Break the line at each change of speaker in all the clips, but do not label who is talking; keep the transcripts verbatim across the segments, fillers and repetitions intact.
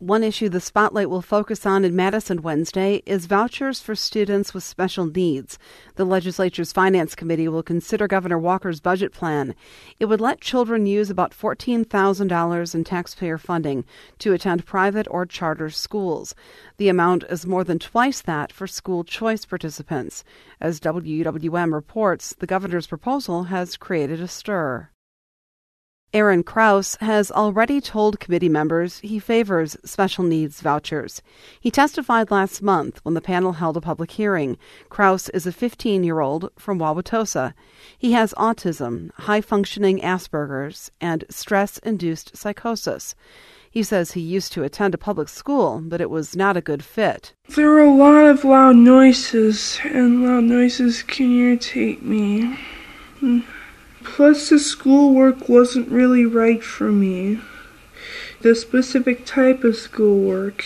One issue the spotlight will focus on in Madison Wednesday is vouchers for students with special needs. The legislature's Finance Committee will consider Governor Walker's budget plan. It would let children use about fourteen thousand dollars in taxpayer funding to attend private or charter schools. The amount is more than twice that for school choice participants. As W W M reports, the governor's proposal has created a stir. Aaron Krause has already told committee members he favors special needs vouchers. He testified last month when the panel held a public hearing. Krause is a fifteen-year-old from Wauwatosa. He has autism, high-functioning Asperger's, and stress-induced psychosis. He says he used to attend a public school, but it was not a good fit.
There are a lot of loud noises, and loud noises can irritate me. Plus, the schoolwork wasn't really right for me. The specific type of schoolwork.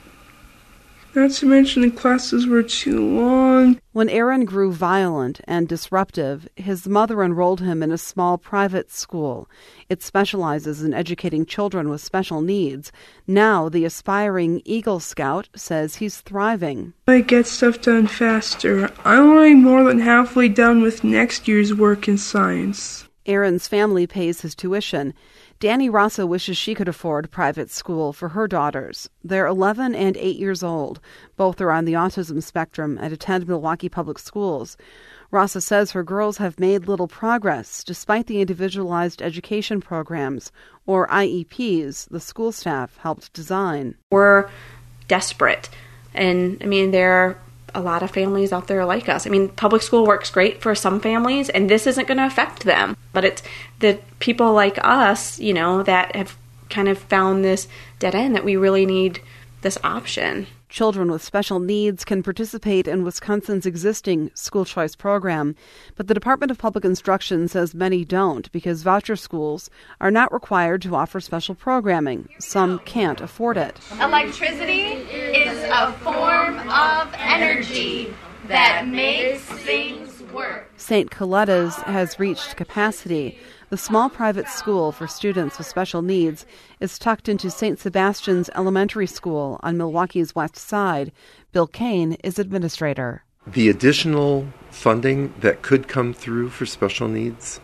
Not to mention the classes were too long.
When Aaron grew violent and disruptive, his mother enrolled him in a small private school. It specializes in educating children with special needs. Now, the aspiring Eagle Scout says he's thriving.
I get stuff done faster. I'm already more than halfway done with next year's work in science.
Aaron's family pays his tuition. Danny Rossa wishes she could afford private school for her daughters. They're eleven and eight years old. Both are on the autism spectrum and attend Milwaukee Public Schools. Rossa says her girls have made little progress despite the individualized education programs, or I E Ps, the school staff helped design.
We're desperate. And, I mean, there are a lot of families out there like us. I mean, public school works great for some families, and this isn't going to affect them. But it's the people like us, you know, that have kind of found this dead end that we really need this option.
Children with special needs can participate in Wisconsin's existing school choice program, but the Department of Public Instruction says many don't because voucher schools are not required to offer special programming. Some can't afford it.
Electricity is a form of energy that makes things work.
Saint Coletta's has reached capacity. The small private school for students with special needs is tucked into Saint Sebastian's Elementary School on Milwaukee's west side. Bill Kane is administrator.
The additional funding that could come through for special needs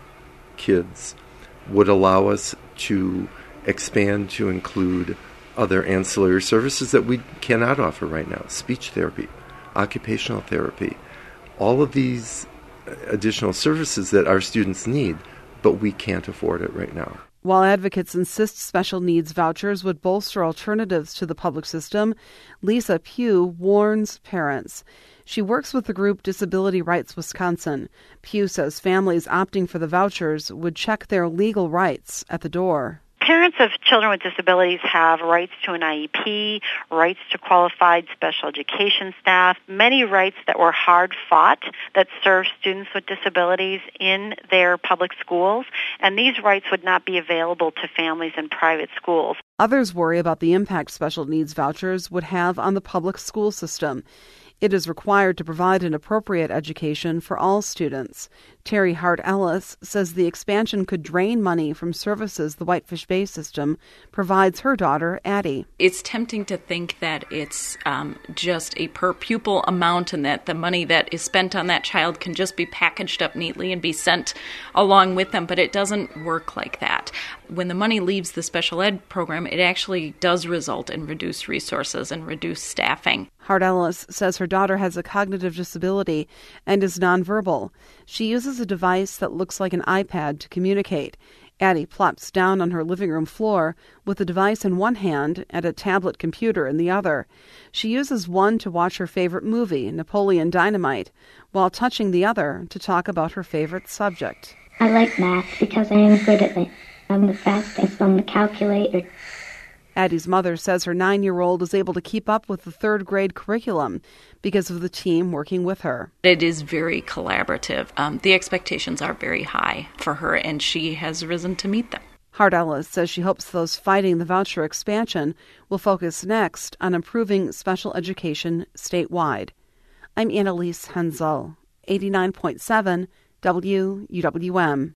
kids would allow us to expand to include other ancillary services that we cannot offer right now. Speech therapy, occupational therapy, all of these additional services that our students need, but we can't afford it right now.
While advocates insist special needs vouchers would bolster alternatives to the public system, Lisa Pugh warns parents. She works with the group Disability Rights Wisconsin. Pugh says families opting for the vouchers would check their legal rights at the door.
Parents of children with disabilities have rights to an I E P, rights to qualified special education staff, many rights that were hard-fought that serve students with disabilities in their public schools, and these rights would not be available to families in private schools.
Others worry about the impact special needs vouchers would have on the public school system. It is required to provide an appropriate education for all students. Terry Hart Ellis says the expansion could drain money from services the Whitefish Bay system provides her daughter, Addie.
It's tempting to think that it's um, just a per pupil amount and that the money that is spent on that child can just be packaged up neatly and be sent along with them, but it doesn't work like that. When the money leaves the special ed program, it actually does result in reduced resources and reduced staffing.
Hart Ellis says her daughter has a cognitive disability and is nonverbal. She uses a device that looks like an iPad to communicate. Addie plops down on her living room floor with the device in one hand and a tablet computer in the other. She uses one to watch her favorite movie, Napoleon Dynamite, while touching the other to talk about her favorite subject.
I like math because I am good at it. I'm the fastest on the calculator.
Addie's mother says her nine-year-old is able to keep up with the third-grade curriculum because of the team working with her.
It is very collaborative. Um, the expectations are very high for her, and she has risen to meet them.
Hart Ellis says she hopes those fighting the voucher expansion will focus next on improving special education statewide. I'm Annalise Hensel, eighty-nine point seven W U W M.